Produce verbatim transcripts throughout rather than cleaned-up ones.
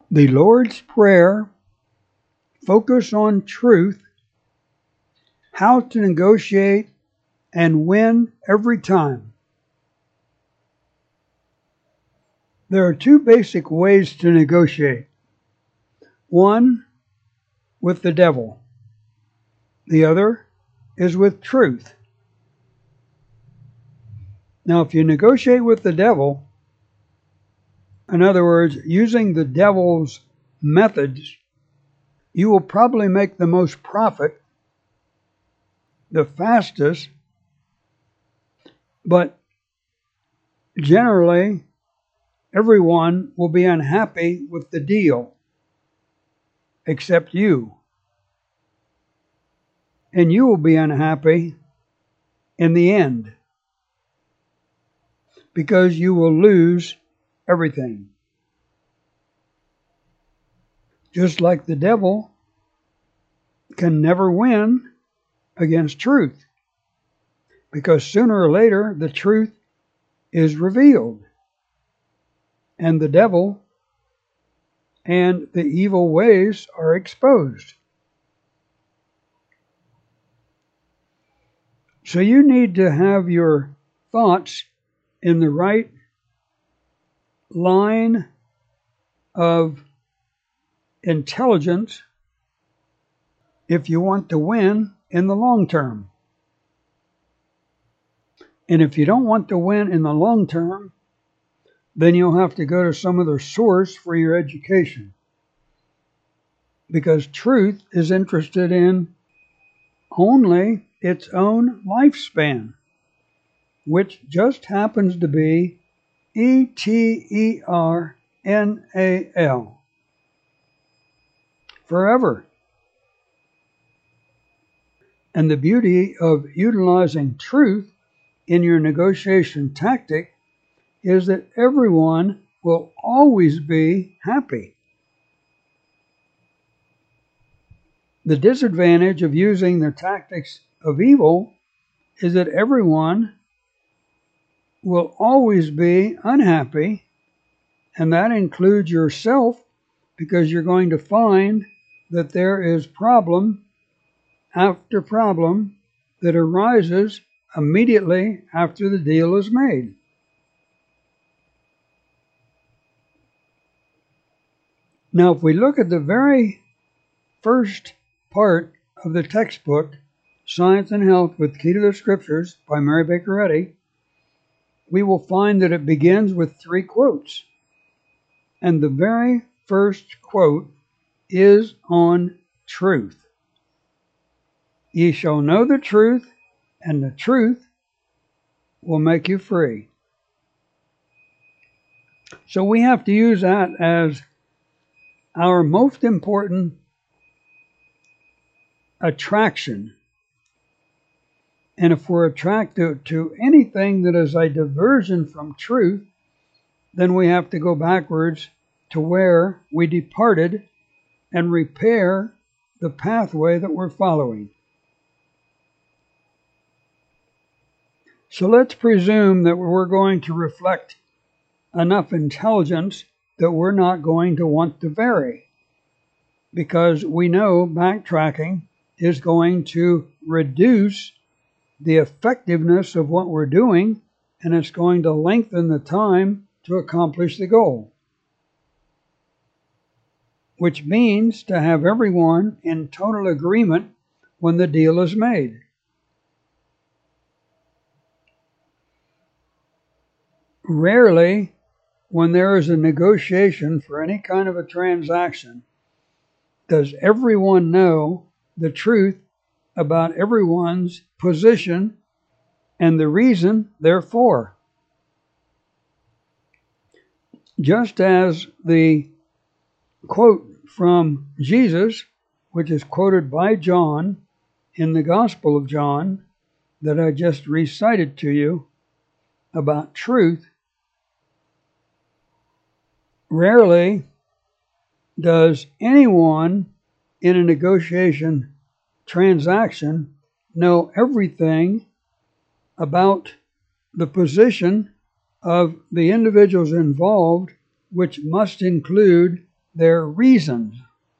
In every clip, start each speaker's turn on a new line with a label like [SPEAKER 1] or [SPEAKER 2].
[SPEAKER 1] The Lord's Prayer, focus on truth, how to negotiate and win every time. There are two basic ways to negotiate. One, with the devil. The other is with truth. Now, if you negotiate with the devil, in other words, using the devil's methods, you will probably make the most profit, the fastest, but generally, everyone will be unhappy with the deal, except you. And you will be unhappy in the end, because you will lose everything. Just like the devil can never win against truth, because sooner or later the truth is revealed, and the devil and the evil ways are exposed. So you need to have your thoughts in the right line of intelligence if you want to win in the long term. And if you don't want to win in the long term, then you'll have to go to some other source for your education. Because truth is interested in only its own lifespan, which just happens to be E T E R N A L. Forever. And the beauty of utilizing truth in your negotiation tactic is that everyone will always be happy. The disadvantage of using the tactics of evil is that everyone will always be unhappy, and that includes yourself, because you're going to find that there is problem after problem that arises immediately after the deal is made. Now, if we look at the very first part of the textbook, Science and Health with Key to the Scriptures by Mary Baker Eddy, we will find that it begins with three quotes. And the very first quote is on truth. Ye shall know the truth, and the truth will make you free. So we have to use that as our most important attraction. And if we're attracted to anything that is a diversion from truth, then we have to go backwards to where we departed and repair the pathway that we're following. So let's presume that we're going to reflect enough intelligence that we're not going to want to vary, because we know backtracking is going to reduce the effectiveness of what we're doing, and it's going to lengthen the time to accomplish the goal, which means to have everyone in total agreement when the deal is made. Rarely, when there is a negotiation for any kind of a transaction, does everyone know the truth about everyone's position and the reason therefore. Just as the quote from Jesus, which is quoted by John in the Gospel of John that I just recited to you about truth, rarely does anyone in a negotiation transaction know everything about the position of the individuals involved, which must include their reasons.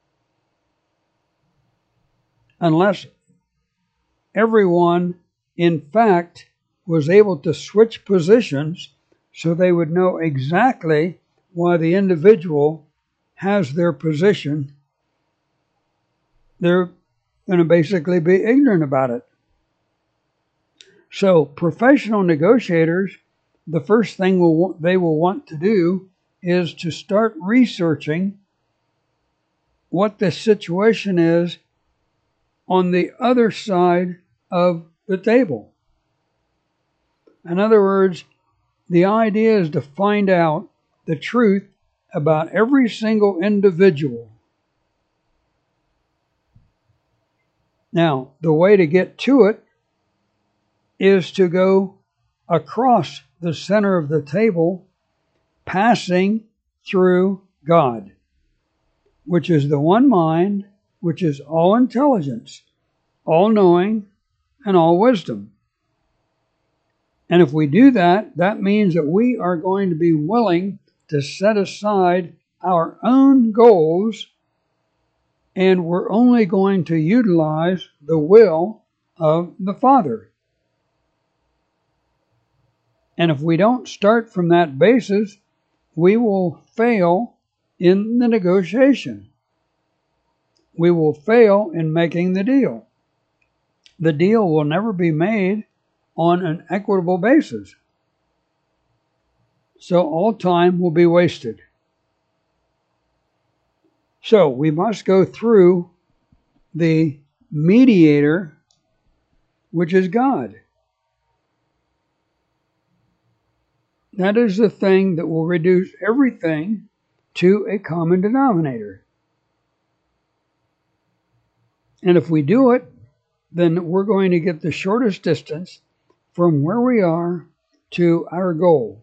[SPEAKER 1] Unless everyone, in fact, was able to switch positions so they would know exactly why the individual has their position, they're going to basically be ignorant about it. So professional negotiators, the first thing will, they will want to do is to start researching what the situation is on the other side of the table. In other words, the idea is to find out the truth about every single individual. Now, the way to get to it is to go across the center of the table, passing through God, which is the one mind, which is all intelligence, all knowing, and all wisdom. And if we do that, that means that we are going to be willing to set aside our own goals, and we're only going to utilize the will of the Father. And if we don't start from that basis, we will fail in the negotiation. We will fail in making the deal. The deal will never be made on an equitable basis. So all time will be wasted. So we must go through the mediator, which is God. That is the thing that will reduce everything to a common denominator. And if we do it, then we're going to get the shortest distance from where we are to our goal.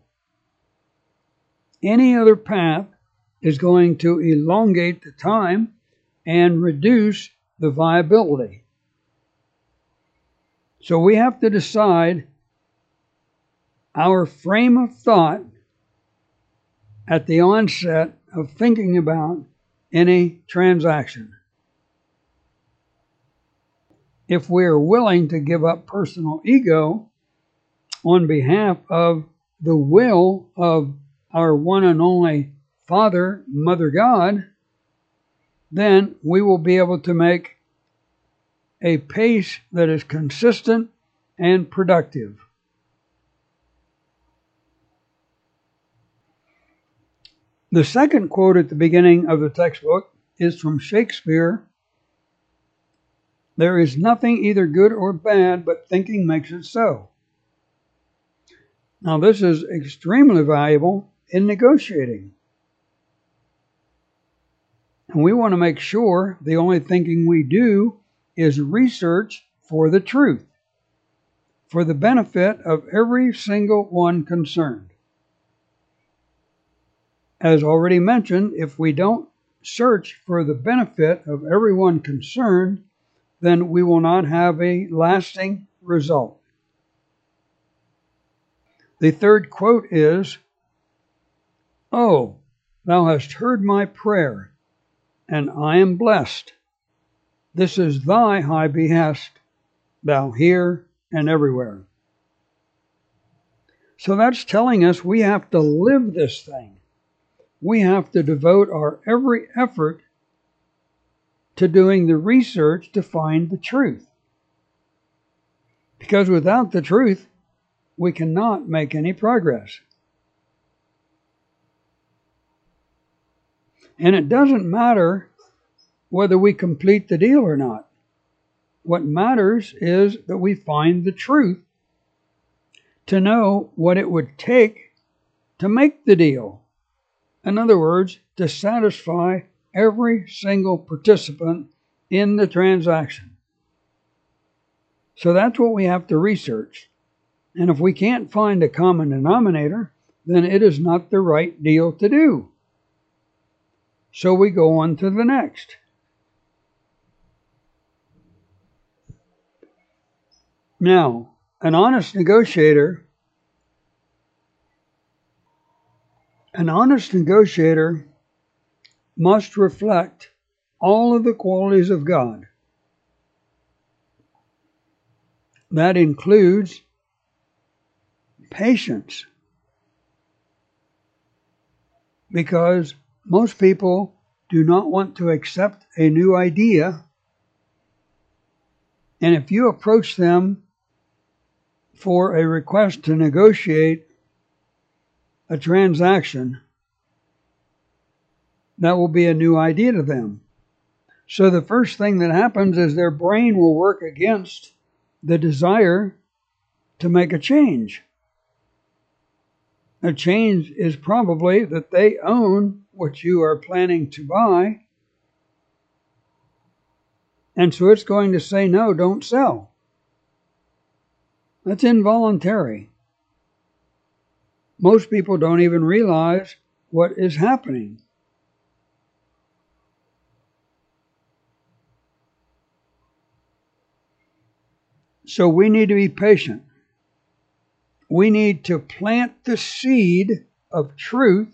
[SPEAKER 1] Any other path is going to elongate the time and reduce the viability. So we have to decide our frame of thought at the onset of thinking about any transaction. If we are willing to give up personal ego on behalf of the will of our one and only Father, Mother God, then we will be able to make a pace that is consistent and productive. The second quote at the beginning of the textbook is from Shakespeare. There is nothing either good or bad, but thinking makes it so. Now, this is extremely valuable in negotiating. And we want to make sure the only thinking we do is research for the truth, for the benefit of every single one concerned. As already mentioned, if we don't search for the benefit of everyone concerned, then we will not have a lasting result. The third quote is, "Oh, thou hast heard my prayer, and I am blessed. This is thy high behest, thou here and everywhere." So that's telling us we have to live this thing. We have to devote our every effort to doing the research to find the truth. Because without the truth, we cannot make any progress. And it doesn't matter whether we complete the deal or not. What matters is that we find the truth to know what it would take to make the deal. In other words, to satisfy every single participant in the transaction. So that's what we have to research. And if we can't find a common denominator, then it is not the right deal to do. So we go on to the next. Now, an honest negotiator, an honest negotiator must reflect all of the qualities of God. That includes patience, because most people do not want to accept a new idea, and if you approach them for a request to negotiate a transaction, that will be a new idea to them. So the first thing that happens is their brain will work against the desire to make a change. A change is probably that they own what you are planning to buy, and so it's going to say, no, don't sell. That's involuntary. Most people don't even realize what is happening. So we need to be patient. We need to plant the seed of truth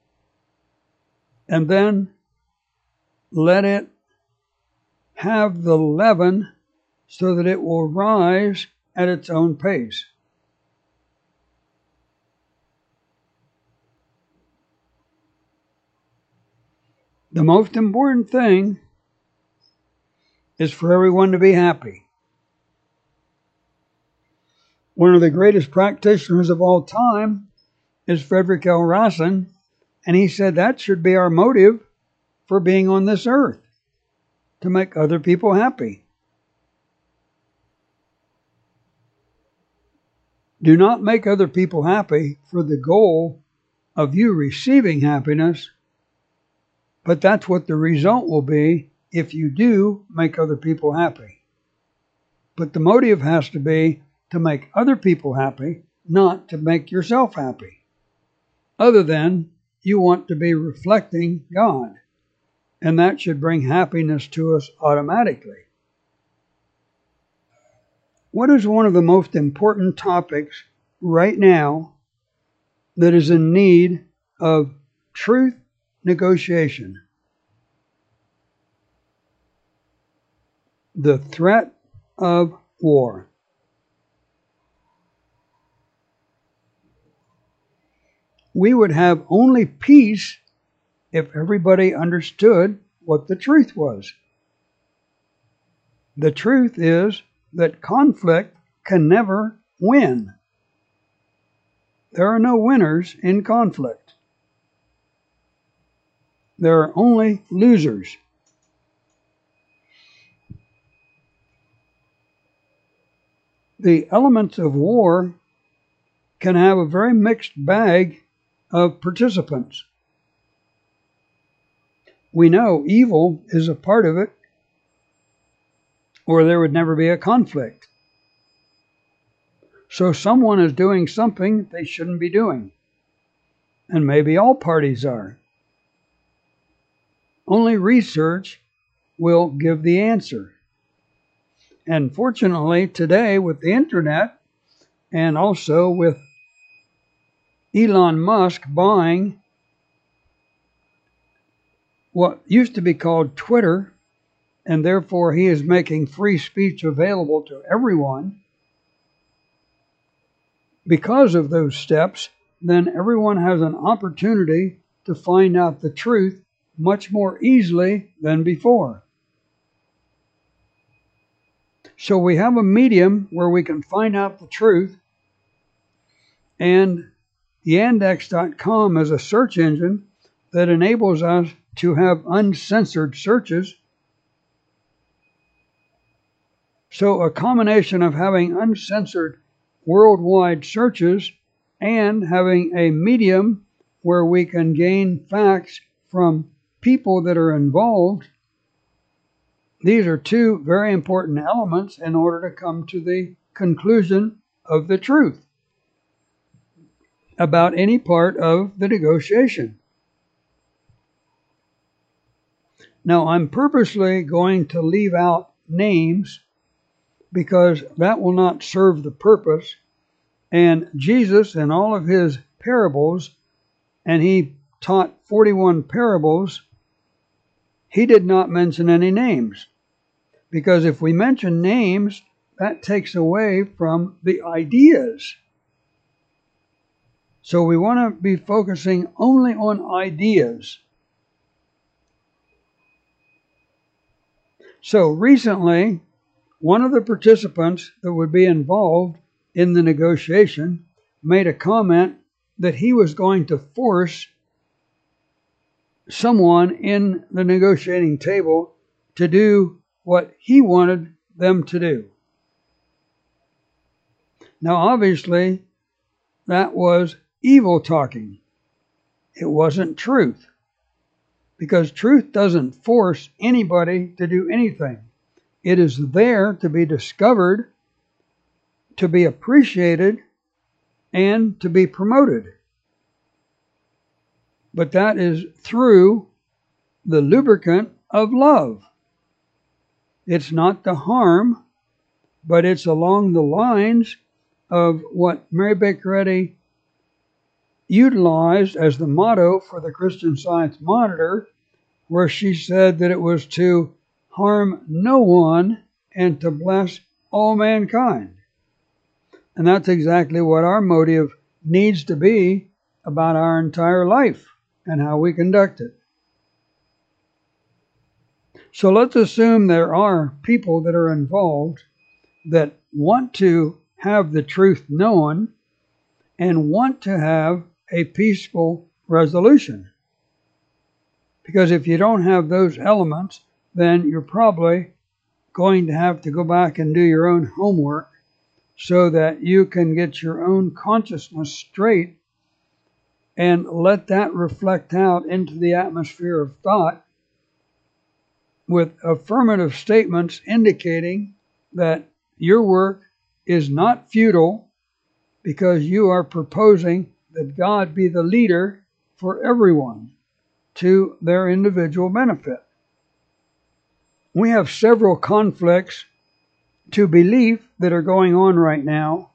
[SPEAKER 1] and then let it have the leaven so that it will rise at its own pace. The most important thing is for everyone to be happy. One of the greatest practitioners of all time is Frederick L. Rassin, and he said that should be our motive for being on this earth, to make other people happy. Do not make other people happy for the goal of you receiving happiness, but that's what the result will be if you do make other people happy. But the motive has to be to make other people happy, not to make yourself happy. Other than you want to be reflecting God, and that should bring happiness to us automatically. What is one of the most important topics right now that is in need of truth negotiation? The threat of war. We would have only peace if everybody understood what the truth was. The truth is that conflict can never win. There are no winners in conflict. There are only losers. The elements of war can have a very mixed bag of participants. We know evil is a part of it, or there would never be a conflict. So someone is doing something they shouldn't be doing, and maybe all parties are. Only research will give the answer. And fortunately, today with the internet, and also with Elon Musk buying what used to be called Twitter, and therefore he is making free speech available to everyone. Because of those steps, then everyone has an opportunity to find out the truth much more easily than before. So we have a medium where we can find out the truth, and Yandex dot com is a search engine that enables us to have uncensored searches. So a combination of having uncensored worldwide searches and having a medium where we can gain facts from people that are involved, these are two very important elements in order to come to the conclusion of the truth about any part of the negotiation. Now, I'm purposely going to leave out names because that will not serve the purpose. And Jesus, in all of his parables, and he taught forty-one parables, he did not mention any names. Because if we mention names, that takes away from the ideas. So we want to be focusing only on ideas. So recently, one of the participants that would be involved in the negotiation made a comment that he was going to force someone in the negotiating table to do what he wanted them to do. Now, obviously, that was evil talking. It wasn't truth. Because truth doesn't force anybody to do anything. It is there to be discovered, to be appreciated, and to be promoted. But that is through the lubricant of love. It's not to harm, but it's along the lines of what Mary Baker Eddy utilized as the motto for the Christian Science Monitor, where she said that it was to harm no one and to bless all mankind. And that's exactly what our motive needs to be about our entire life and how we conduct it. So let's assume there are people that are involved that want to have the truth known and want to have a peaceful resolution. Because if you don't have those elements, then you're probably going to have to go back and do your own homework so that you can get your own consciousness straight and let that reflect out into the atmosphere of thought with affirmative statements indicating that your work is not futile because you are proposing that God be the leader for everyone to their individual benefit. We have several conflicts to belief that are going on right now,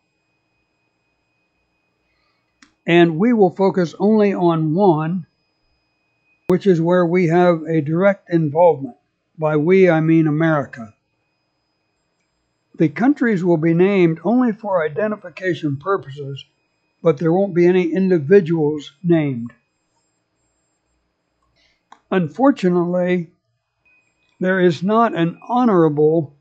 [SPEAKER 1] and we will focus only on one, which is where we have a direct involvement. By we, I mean America. The countries will be named only for identification purposes, but there won't be any individuals named. Unfortunately, there is not an honorable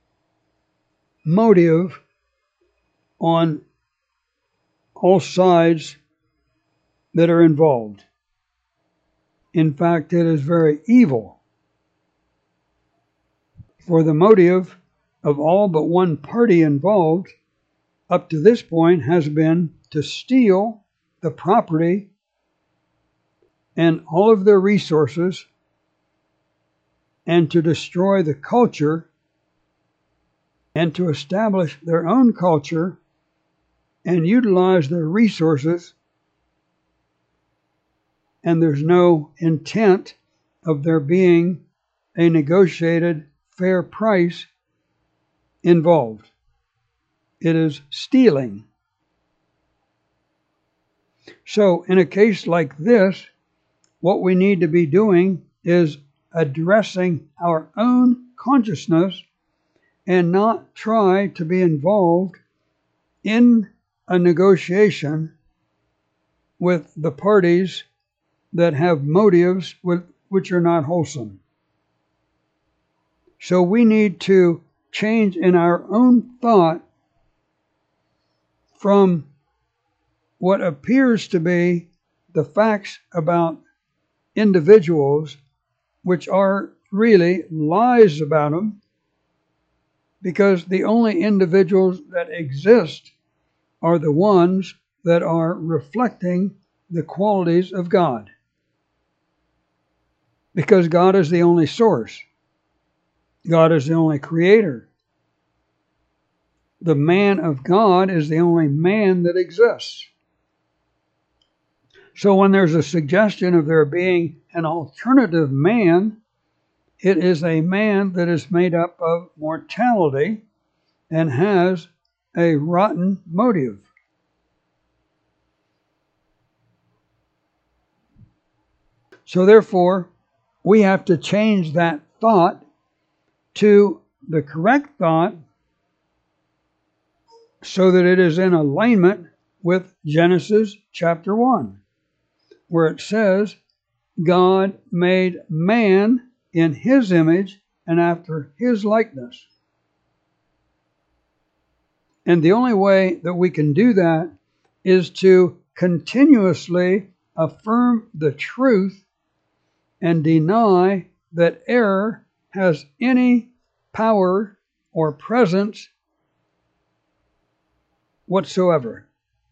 [SPEAKER 1] motive on all sides that are involved. In fact, it is very evil. For the motive of all but one party involved up to this point has been to steal the property and all of their resources and to destroy the culture and to establish their own culture and utilize their resources, and there's no intent of there being a negotiated fair price involved. It is stealing. So in a case like this, what we need to be doing is addressing our own consciousness and not try to be involved in a negotiation with the parties that have motives with, which are not wholesome. So we need to change in our own thought from what appears to be the facts about individuals, which are really lies about them, because the only individuals that exist are the ones that are reflecting the qualities of God. Because God is the only source. God is the only creator. The man of God is the only man that exists. So when there's a suggestion of there being an alternative man, it is a man that is made up of mortality and has a rotten motive. So therefore, we have to change that thought to the correct thought so that it is in alignment with Genesis chapter one, where it says, God made man in his image and after his likeness. And the only way that we can do that is to continuously affirm the truth and deny that error has any power or presence whatsoever.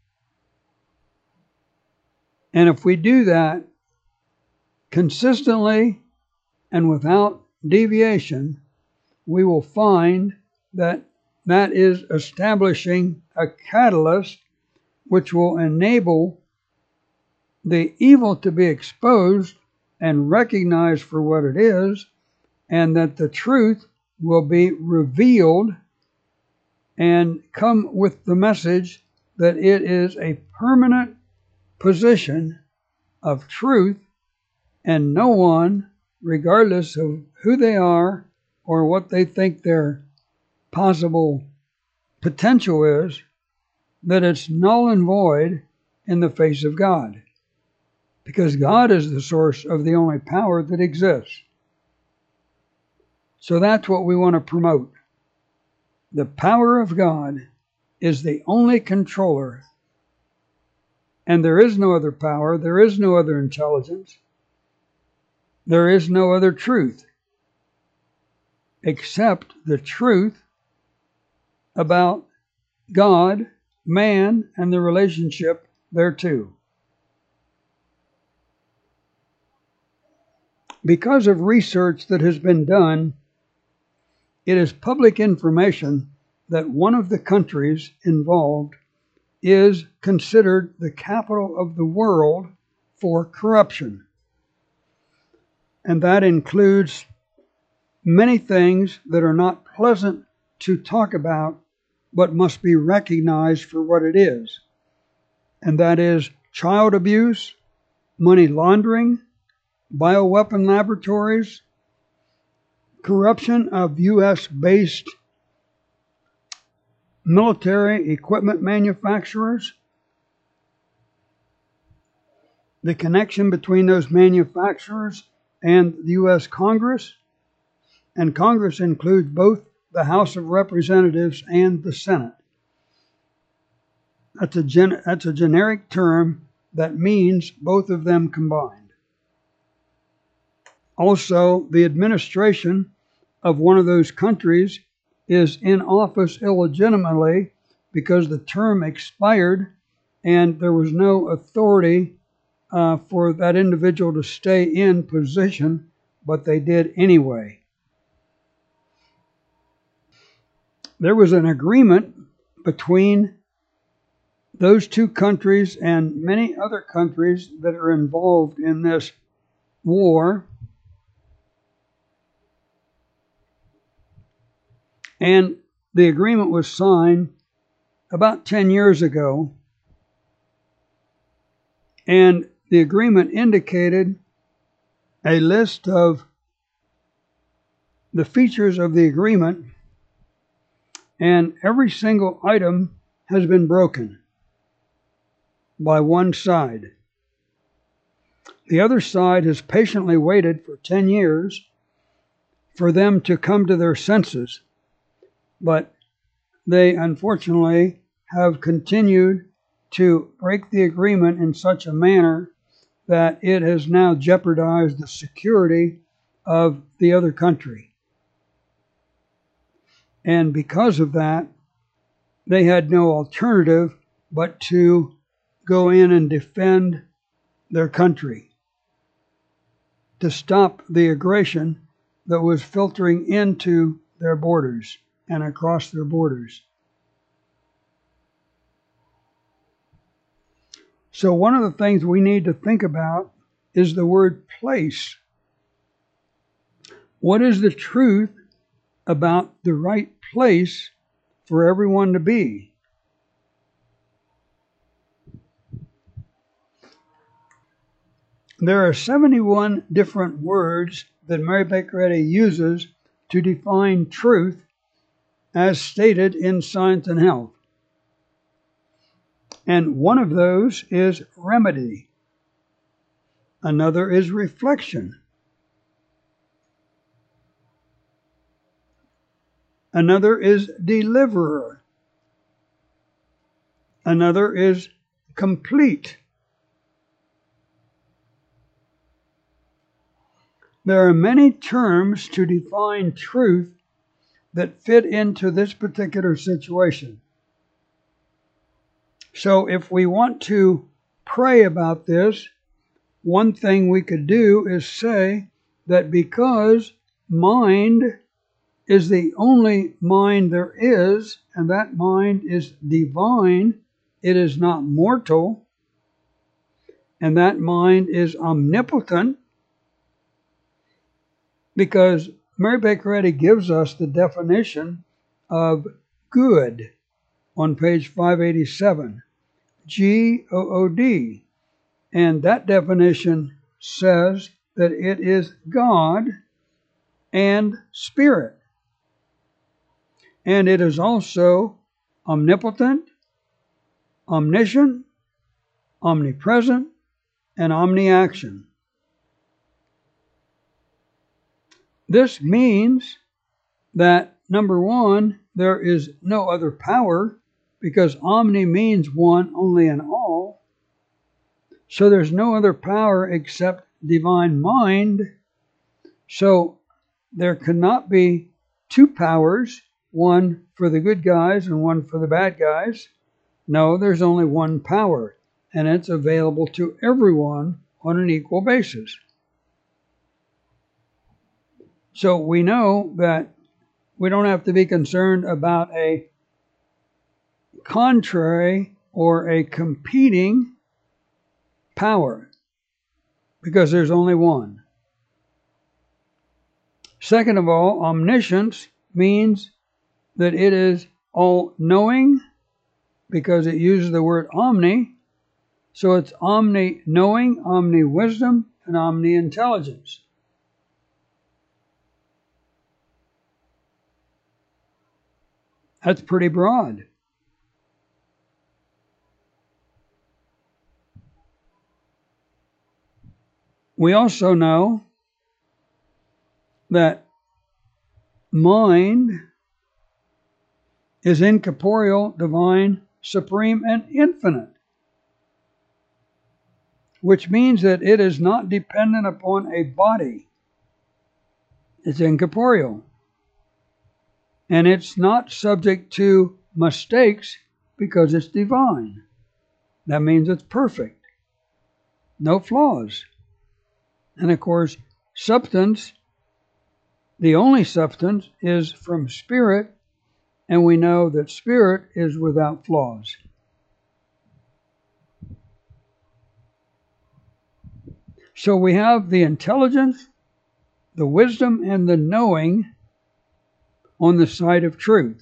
[SPEAKER 1] And if we do that consistently and without deviation, we will find that that is establishing a catalyst which will enable the evil to be exposed and recognized for what it is, and that the truth will be revealed and come with the message that it is a permanent position of truth, and no one, regardless of who they are or what they think their possible potential is, that it's null and void in the face of God. Because God is the source of the only power that exists. So that's what we want to promote. The power of God is the only controller. And there is no other power, there is no other intelligence, there is no other truth, except the truth about God, man, and the relationship thereto. Because of research that has been done, it is public information that one of the countries involved is considered the capital of the world for corruption. And that includes many things that are not pleasant to talk about, but must be recognized for what it is. And that is child abuse, money laundering, bioweapon laboratories, corruption of U S-based military equipment manufacturers, the connection between those manufacturers and the U S Congress, and Congress includes both the House of Representatives and the Senate. That's a, gen- that's a generic term that means both of them combined. Also, the administration of one of those countries is in office illegitimately because the term expired and there was no authority uh, for that individual to stay in position, but they did anyway. There was an agreement between those two countries and many other countries that are involved in this war. And the agreement was signed about ten years ago. And the agreement indicated a list of the features of the agreement, and every single item has been broken by one side. The other side has patiently waited for ten years for them to come to their senses, but they unfortunately have continued to break the agreement in such a manner that it has now jeopardized the security of the other country. And because of that, they had no alternative but to go in and defend their country, to stop the aggression that was filtering into their borders and across their borders. So one of the things we need to think about is the word place. What is the truth about the right place for everyone to be? There are seventy-one different words that Mary Baker Eddy uses to define truth as stated in Science and Health. And one of those is remedy. Another is reflection. Another is deliverer. Another is complete. There are many terms to define truth that fit into this particular situation. So if we want to pray about this, one thing we could do is say that because mind is the only mind there is, and that mind is divine, it is not mortal, and that mind is omnipotent, because Mary Baker Eddy gives us the definition of good on page five eighty-seven, G O O D, and that definition says that it is God and Spirit. And it is also omnipotent, omniscient, omnipresent, and omniaction. This means that, number one, there is no other power, because omni means one, only, and all. So there's no other power except divine mind. So there cannot be two powers, one for the good guys and one for the bad guys. No, there's only one power, and it's available to everyone on an equal basis. So we know that we don't have to be concerned about a contrary or a competing power, because there's only one. Second of all, omniscience means that it is all-knowing, because it uses the word omni. So it's omni-knowing, omni-wisdom, and omni-intelligence. That's pretty broad. We also know that mind is incorporeal, divine, supreme, and infinite, which means that it is not dependent upon a body. It's incorporeal. And it's not subject to mistakes because it's divine. That means it's perfect. No flaws. And of course, substance, the only substance, is from spirit, and we know that spirit is without flaws. So we have the intelligence, the wisdom, and the knowing on the side of truth.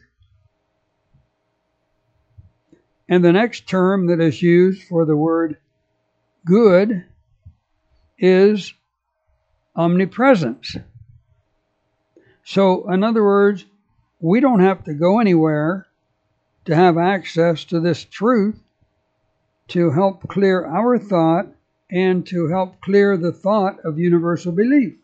[SPEAKER 1] And the next term that is used for the word good is omnipresence. So, in other words, we don't have to go anywhere to have access to this truth to help clear our thought and to help clear the thought of universal belief,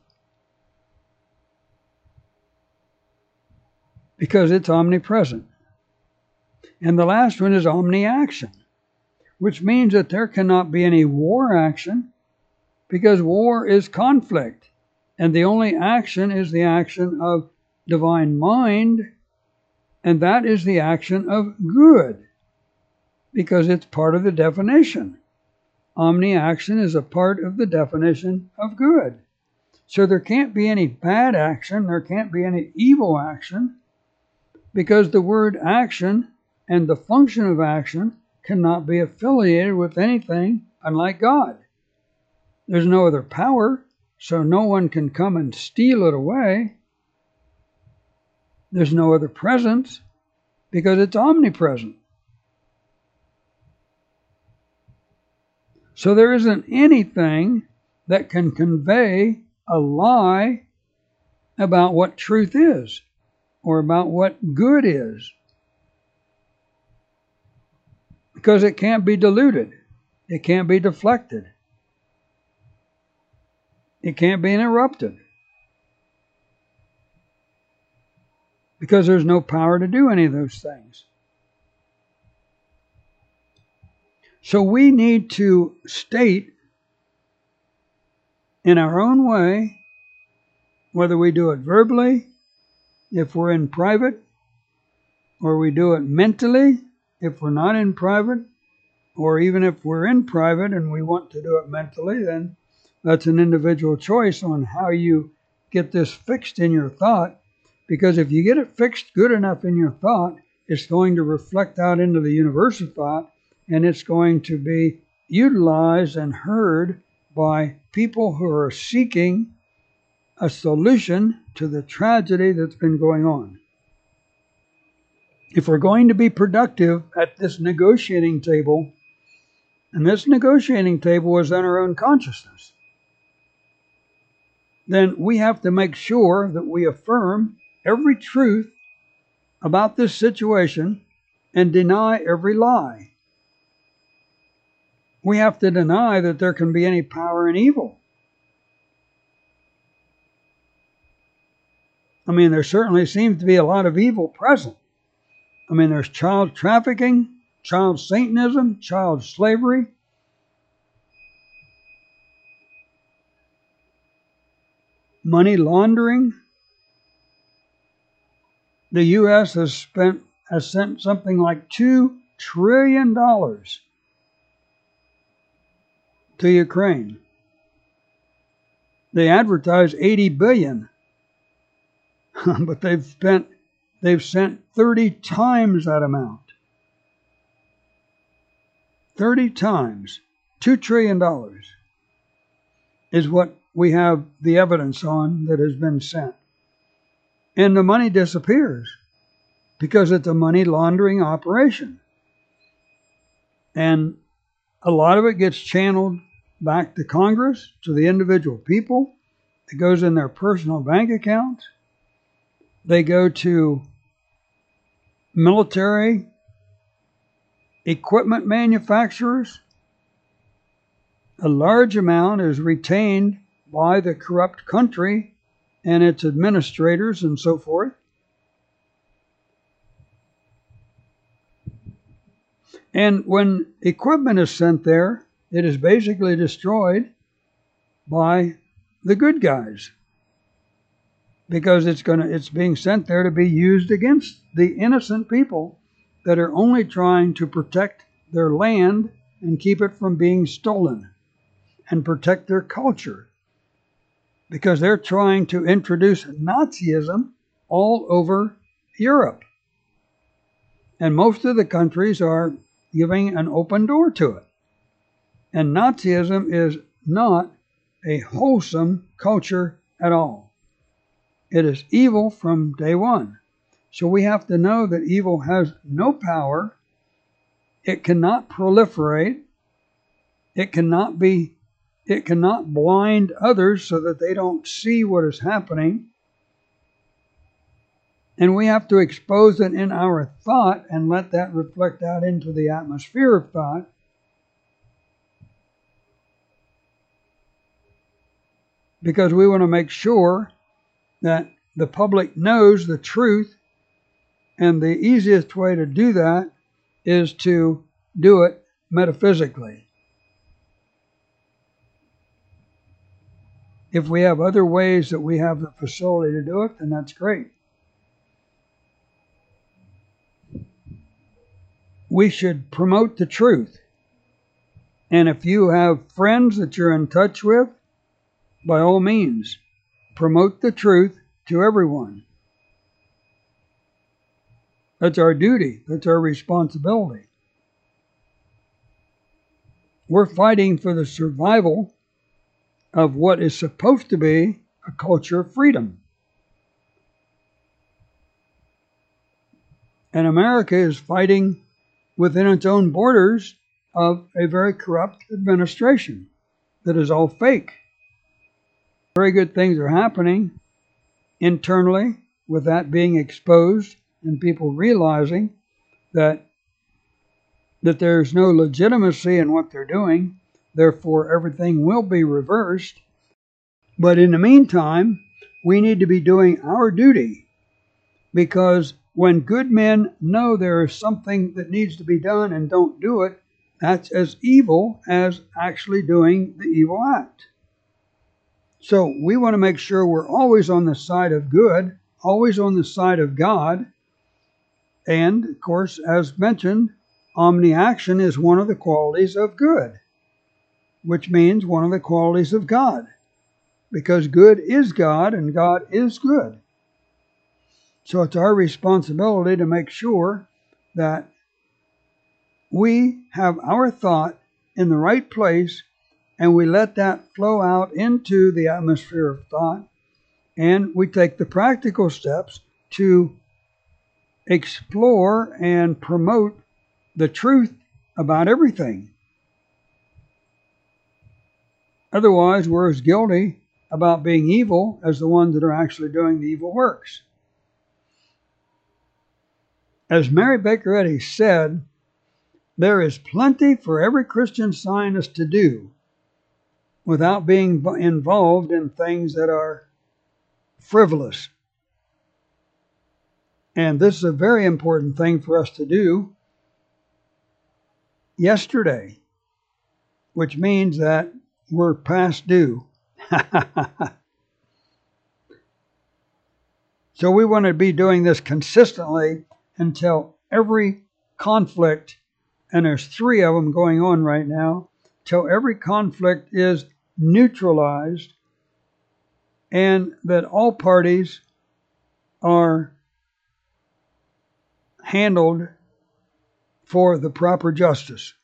[SPEAKER 1] because it's omnipresent. And the last one is omniaction, which means that there cannot be any war action, because war is conflict, and the only action is the action of divine mind, and that is the action of good, because it's part of the definition. Omniaction is a part of the definition of good. So there can't be any bad action, there can't be any evil action, because the word action and the function of action cannot be affiliated with anything unlike God. There's no other power, so no one can come and steal it away. There's no other presence, because it's omnipresent. So there isn't anything that can convey a lie about what truth is or about what good is. Because it can't be diluted. It can't be deflected. It can't be interrupted. Because there's no power to do any of those things. So we need to state in our own way, whether we do it verbally, if we're in private, or we do it mentally, if we're not in private, or even if we're in private and we want to do it mentally, then that's an individual choice on how you get this fixed in your thought. Because if you get it fixed good enough in your thought, it's going to reflect out into the universe of thought, and it's going to be utilized and heard by people who are seeking a solution to the tragedy that's been going on. If we're going to be productive at this negotiating table, and this negotiating table is in our own consciousness, then we have to make sure that we affirm every truth about this situation and deny every lie. We have to deny that there can be any power in evil. I mean, there certainly seems to be a lot of evil present. I mean, there's child trafficking, child Satanism, child slavery. Money laundering. The U S has spent has sent something like two trillion dollars to Ukraine. They advertise eighty billion dollars, but they've spent they've sent thirty times that amount. thirty times, two trillion dollars is what we have the evidence on that has been sent. And the money disappears because it's a money laundering operation. And a lot of it gets channeled back to Congress, to the individual people. It goes in their personal bank accounts. They go to military equipment manufacturers. A large amount is retained by the corrupt country and its administrators and so forth. And when equipment is sent there, it is basically destroyed by the good guys, because it's going to it's being sent there to be used against the innocent people that are only trying to protect their land and keep it from being stolen and protect their culture, because they're trying to introduce Nazism all over Europe. And most of the countries are giving an open door to it. And Nazism is not a wholesome culture at all. It is evil from day one. So we have to know that evil has no power. It cannot proliferate. It cannot be, it cannot blind others so that they don't see what is happening. And we have to expose it in our thought and let that reflect out into the atmosphere of thought. Because we want to make sure that the public knows the truth, and the easiest way to do that is to do it metaphysically. If we have other ways that we have the facility to do it, then that's great. We should promote the truth. And if you have friends that you're in touch with, by all means, promote the truth to everyone. That's our duty. That's our responsibility. We're fighting for the survival of what is supposed to be a culture of freedom. And America is fighting within its own borders of a very corrupt administration that is all fake. very good things are happening internally with that being exposed and people realizing that that there's no legitimacy in what they're doing. Therefore, everything will be reversed. But in the meantime, we need to be doing our duty, because when good men know there is something that needs to be done and don't do it, that's as evil as actually doing the evil act. So we want to make sure we're always on the side of good, always on the side of God. And, of course, as mentioned, omni-action is one of the qualities of good, which means one of the qualities of God, because good is God and God is good. So it's our responsibility to make sure that we have our thought in the right place and we let that flow out into the atmosphere of thought, and we take the practical steps to explore and promote the truth about everything. Otherwise, we're as guilty about being evil as the ones that are actually doing the evil works. As Mary Baker Eddy said, there is plenty for every Christian Scientist to do without being involved in things that are frivolous. And this is a very important thing for us to do yesterday, which means that we're past due. So we want to be doing this consistently until every conflict, and there's three of them going on right now, till every conflict is neutralized and that all parties are handled for the proper justice.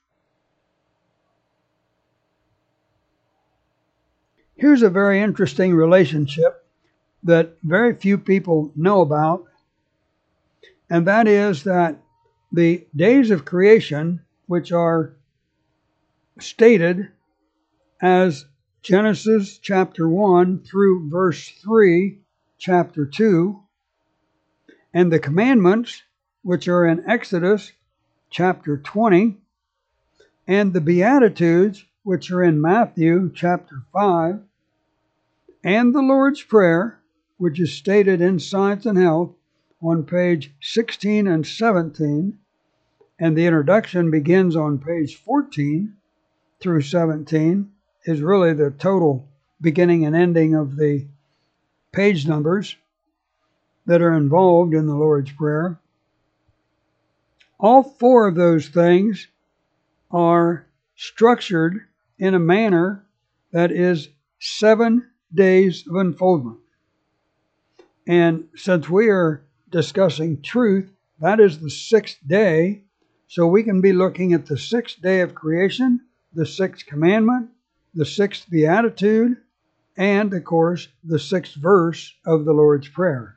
[SPEAKER 1] Here's a very interesting relationship that very few people know about, and that is that the days of creation, which are stated as Genesis chapter one through verse three, chapter two, and the commandments, which are in Exodus chapter twenty, and the Beatitudes, which are in Matthew chapter five, and the Lord's Prayer, which is stated in Science and Health on page sixteen and seventeen, and the introduction begins on page fourteen through seventeen, is really the total beginning and ending of the page numbers that are involved in the Lord's Prayer. All four of those things are structured in a manner that is seven days of unfoldment. And since we are discussing truth, that is the sixth day. So we can be looking at the sixth day of creation, the sixth commandment, the sixth beatitude, and, of course, the sixth verse of the Lord's Prayer.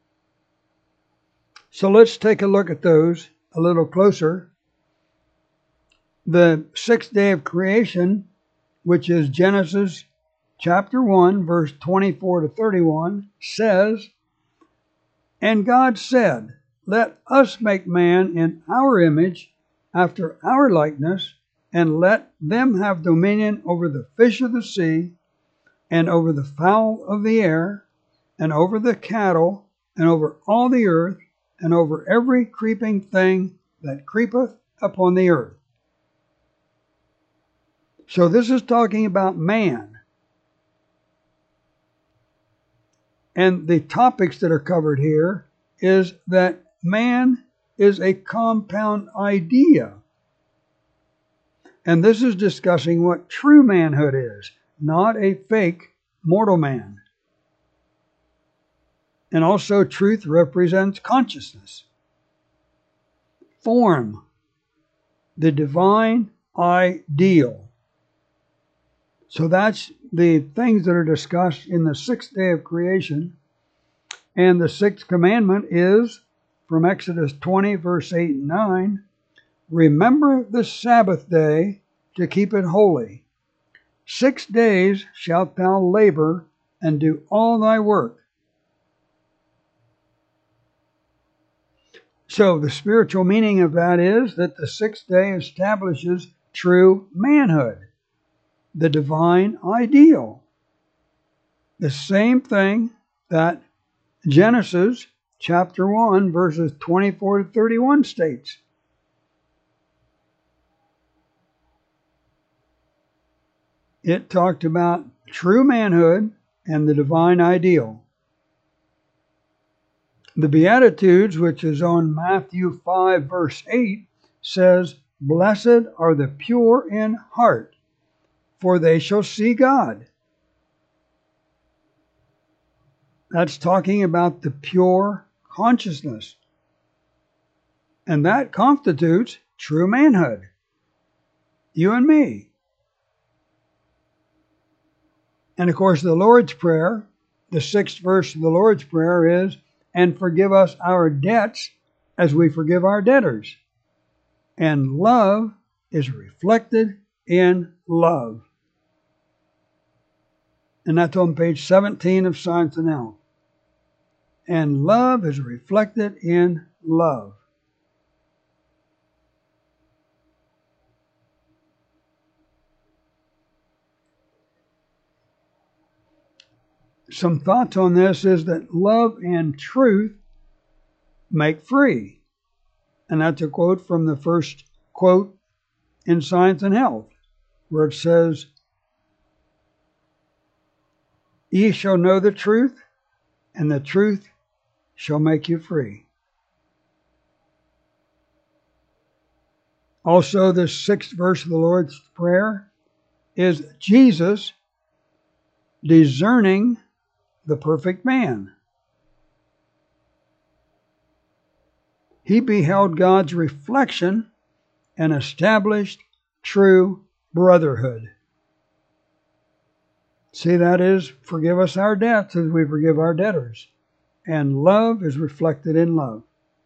[SPEAKER 1] So let's take a look at those a little closer. The sixth day of creation, which is Genesis chapter one, verse twenty-four to thirty-one, says, "And God said, Let us make man in our image, after our likeness, and let them have dominion over the fish of the sea, and over the fowl of the air, and over the cattle, and over all the earth, and over every creeping thing that creepeth upon the earth." So this is talking about man. And the topics that are covered here is that man is a compound idea. And this is discussing what true manhood is, not a fake mortal man. And also truth represents consciousness. Form, the divine ideal. So that's the things that are discussed in the sixth day of creation. And the sixth commandment is from Exodus twenty, verse eight and nine. "Remember the Sabbath day to keep it holy. Six days shalt thou labor and do all thy work. So the spiritual meaning of that is that the sixth day establishes true manhood, the divine ideal. The same thing that Genesis chapter one, verses twenty-four to thirty-one states. It talked about true manhood and the divine ideal. The Beatitudes, which is on Matthew five, verse eight, says, "Blessed are the pure in heart, for they shall see God." That's talking about the pure consciousness. And that constitutes true manhood. You and me. And of course, the Lord's Prayer, the sixth verse of the Lord's Prayer is, "And forgive us our debts as we forgive our debtors." And love is reflected in love. And that's on page seventeen of Science and Health. And love is reflected in love. Some thoughts on this is that love and truth make free. And that's a quote from the first quote in Science and Health, where it says, "Ye shall know the truth, and the truth shall make you free." Also, the sixth verse of the Lord's Prayer is Jesus discerning the perfect man. He beheld God's reflection and established true brotherhood. See, that is, forgive us our debts as we forgive our debtors. And love is reflected in love.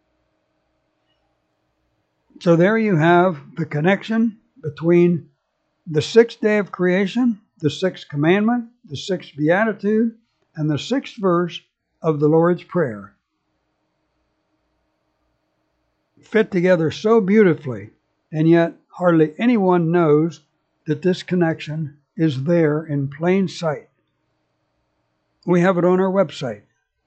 [SPEAKER 1] So there you have the connection between the sixth day of creation, the sixth commandment, the sixth beatitude, and the sixth verse of the Lord's Prayer. Fit together so beautifully, and yet hardly anyone knows that this connection is there in plain sight. We have it on our website.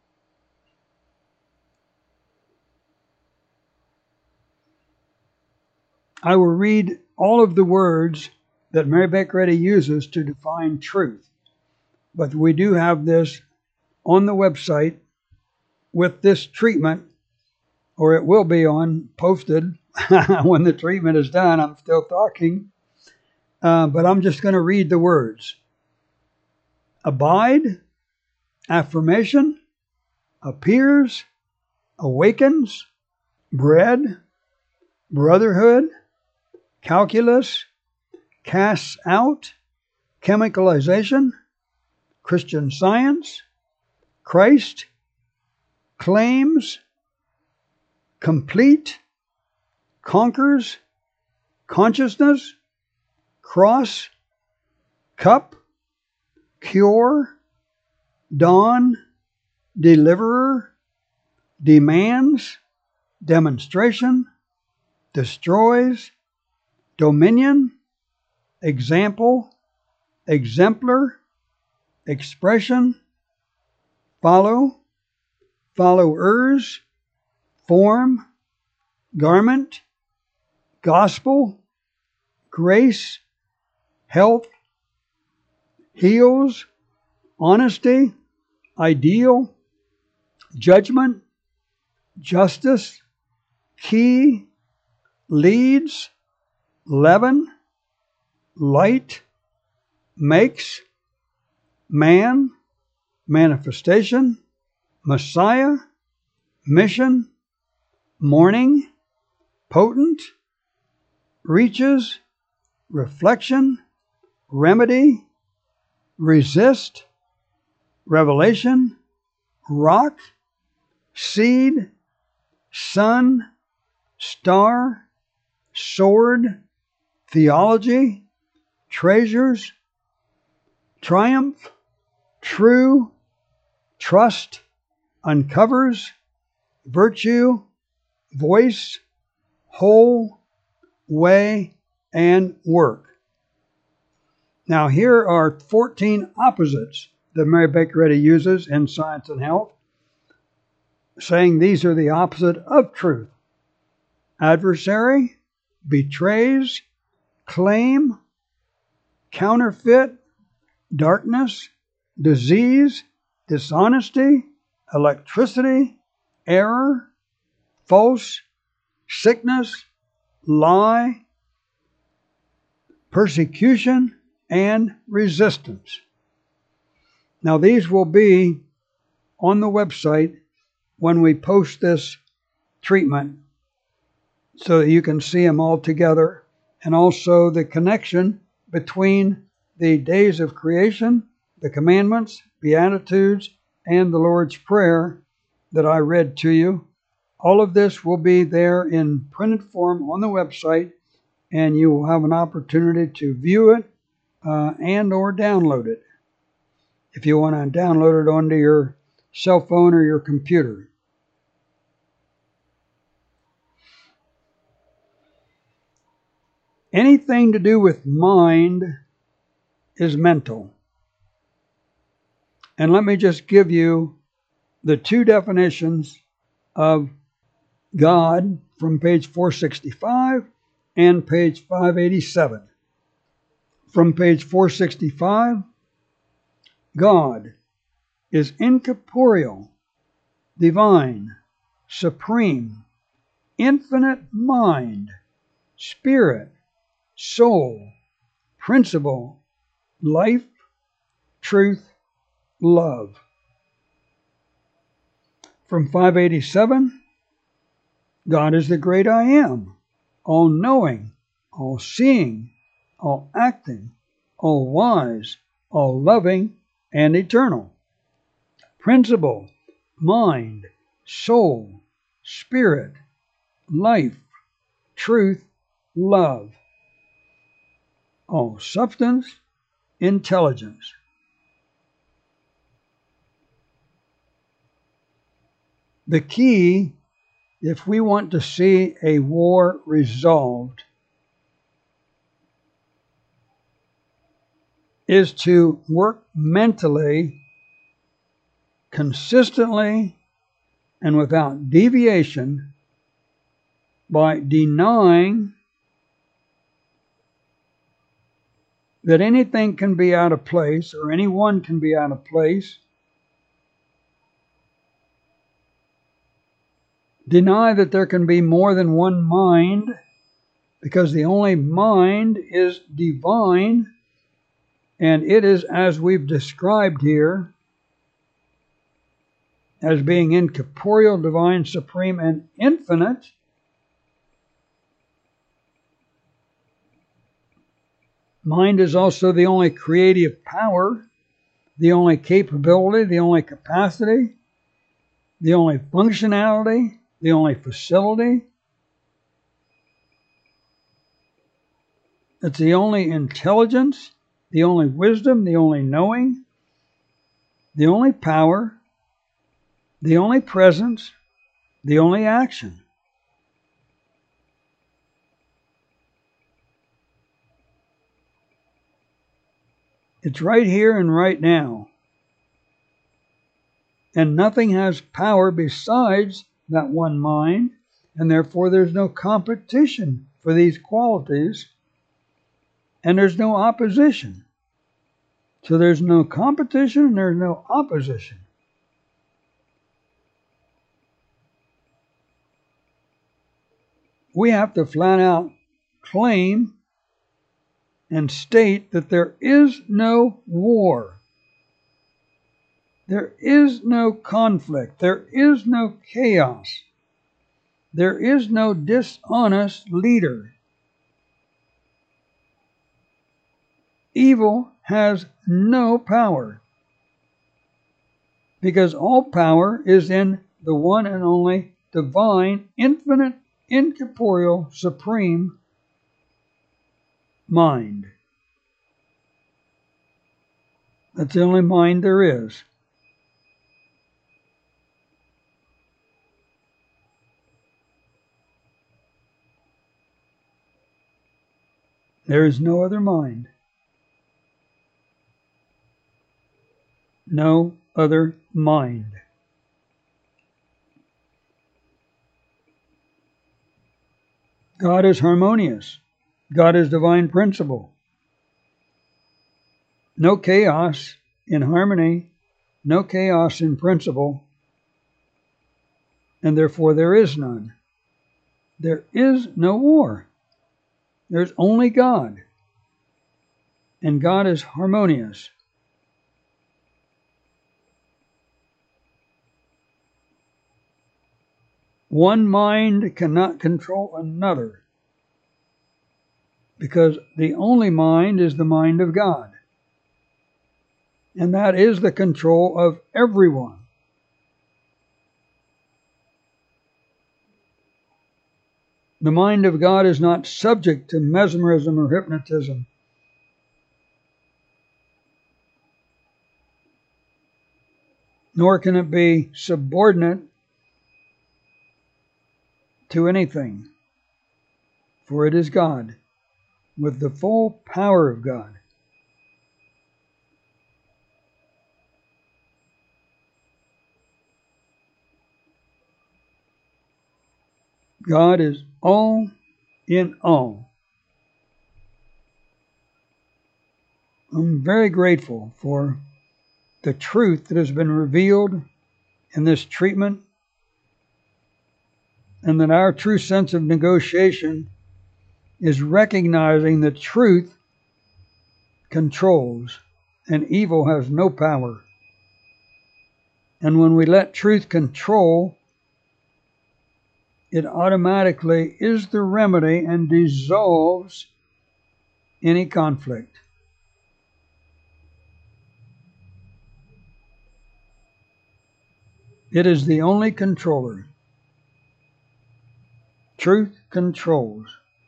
[SPEAKER 1] I will read all of the words that Mary Baker Eddy uses to define truth, but we do have this on the website with this treatment, or it will be on posted when the treatment is done. I'm still talking, uh, but I'm just going to read the words. Abide, affirmation, appears, awakens, bread, brotherhood, calculus, casts out, chemicalization, Christian Science, Christ, claims, complete, conquers, consciousness, cross, cup, cure, dawn, deliverer, demands, demonstration, destroys, dominion, example, exemplar, expression, follow, followers, form, garment, gospel, grace, health, heals, honesty, ideal, judgment, justice, key, leads, leaven, light, makes, man, manifestation, Messiah, mission, morning, potent, reaches, reflection, remedy, resist, revelation, rock, seed, sun, star, sword, theology, treasures, triumph, true trust uncovers virtue, voice, whole, way, and work. Now here are fourteen opposites that Mary Baker Eddy uses in Science and Health, saying these are the opposite of truth. Adversary, betrays, claim, counterfeit, darkness, disease, dishonesty, electricity, error, false, sickness, lie, persecution, and resistance. Now these will be on the website when we post this treatment so that you can see them all together, and also the connection between the days of creation, the commandments, beatitudes, and the Lord's Prayer that I read to you. All of this will be there in printed form on the website, and you will have an opportunity to view it uh, and or download it if you want to download it onto your cell phone or your computer. Anything to do with mind is mental. And let me just give you the two definitions of God from page four sixty-five and page five eighty-seven. From page four sixty-five, God is incorporeal, divine, supreme, infinite mind, spirit, soul, principle, life, truth, love. From five eighty-seven, God is the great I am, all-knowing, all-seeing, all-acting, all-wise, all-loving, and eternal. Principle, mind, soul, spirit, life, truth, love. All substance, intelligence. The key, if we want to see a war resolved, is to work mentally, consistently, and without deviation by denying that anything can be out of place or anyone can be out of place. Deny that there can be more than one mind, because the only mind is divine, and it is, as we've described here, as being incorporeal, divine, supreme, and infinite. Mind is also the only creative power, the only capability, the only capacity, the only functionality, the only facility. It's the only intelligence, the only wisdom, the only knowing, the only power, the only presence, the only action. It's right here and right now. And nothing has power besides that one mind, and therefore there's no competition for these qualities, and there's no opposition. So there's no competition and there's no opposition. We have to flat out claim and state that there is no war. There is no conflict. There is no chaos. There is no dishonest leader. Evil has no power, because all power is in the one and only divine, infinite, incorporeal, supreme mind. That's the only mind there is. There is no other mind. No other mind. God is harmonious. God is divine principle. No chaos in harmony, no chaos in principle, and therefore there is none. There is no war. There's only God, and God is harmonious. One mind cannot control another, because the only mind is the mind of God, and that is the control of everyone. The mind of God is not subject to mesmerism or hypnotism. Nor can it be subordinate to anything, for it is God, with the full power of God. God is all in all. I'm very grateful for the truth that has been revealed in this treatment, and that our true sense of negotiation is recognizing that truth controls and evil has no power. And when we let truth control, it automatically is the remedy and dissolves any conflict. It is the only controller. Truth controls.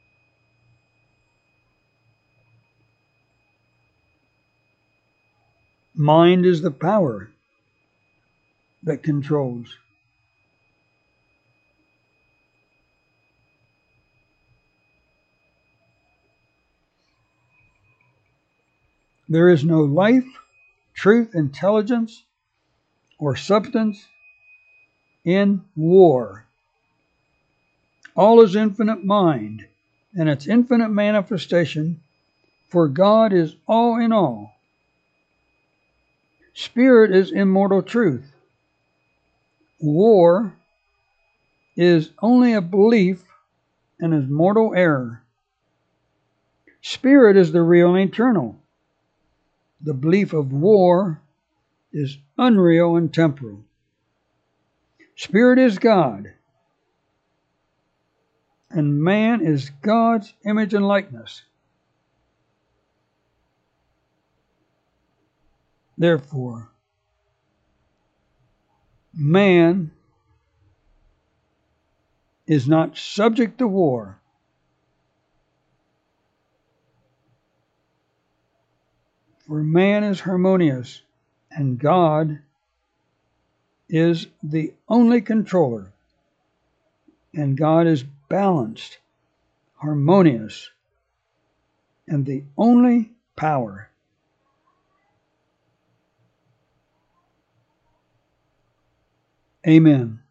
[SPEAKER 1] Mind is the power that controls. There is no life, truth, intelligence, or substance in war. All is infinite mind and its infinite manifestation, for God is all in all. Spirit is immortal truth. War is only a belief and is mortal error. Spirit is the real and eternal. The belief of war is unreal and temporal. Spirit is God, and man is God's image and likeness. Therefore, man is not subject to war. For man is harmonious, and God is the only controller, and God is balanced, harmonious, and the only power. Amen.